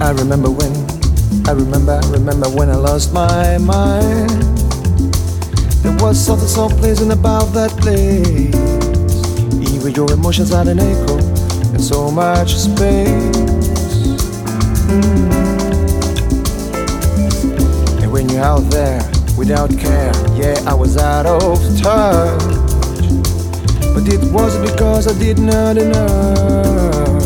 remember when I lost my mind. There was something so pleasant about that place. Even your emotions had an echo in so much space. And when you're out there without care, yeah, I was out of touch. But it wasn't because I did not enough.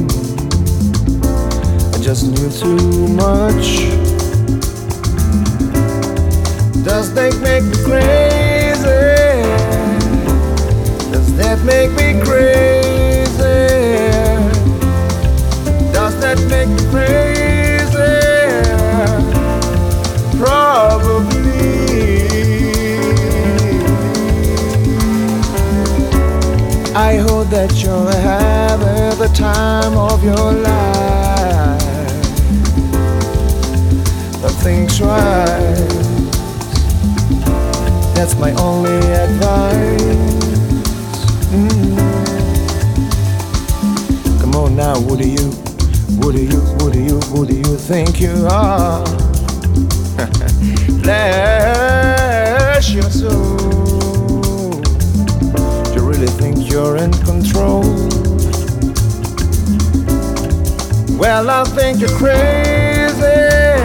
I just knew too much. Does that make me crazy? Does that make me crazy? Does that make me crazy? Probably. I hope that you're having the time of your life. But things right. That's my only advice. Come on now, who do you think you are? Bless your soul. Do you really think you're in control? Well, I think you're crazy.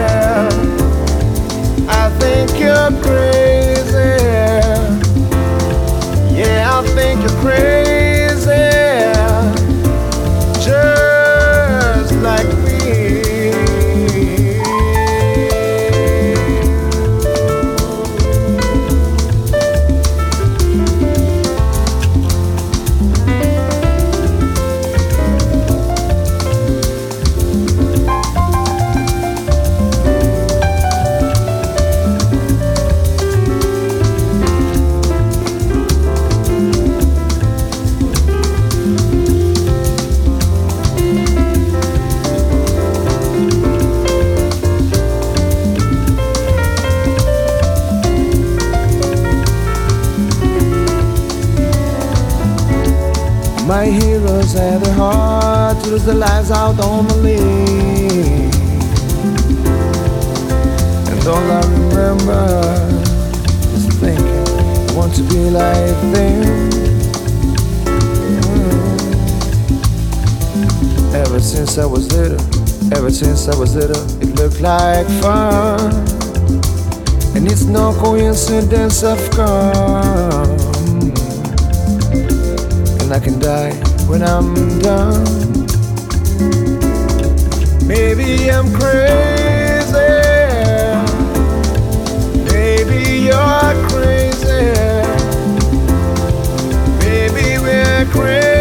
I think you're crazy. Yeah, I think you're crazy. Just like me. My heroes had the heart to lose their lives out on the lake. And all I remember is thinking I want to be like them. Ever since I was little, it looked like fun. And it's no coincidence I've come. And I can die when I'm done. Maybe I'm crazy. Maybe you're crazy. Maybe we're crazy.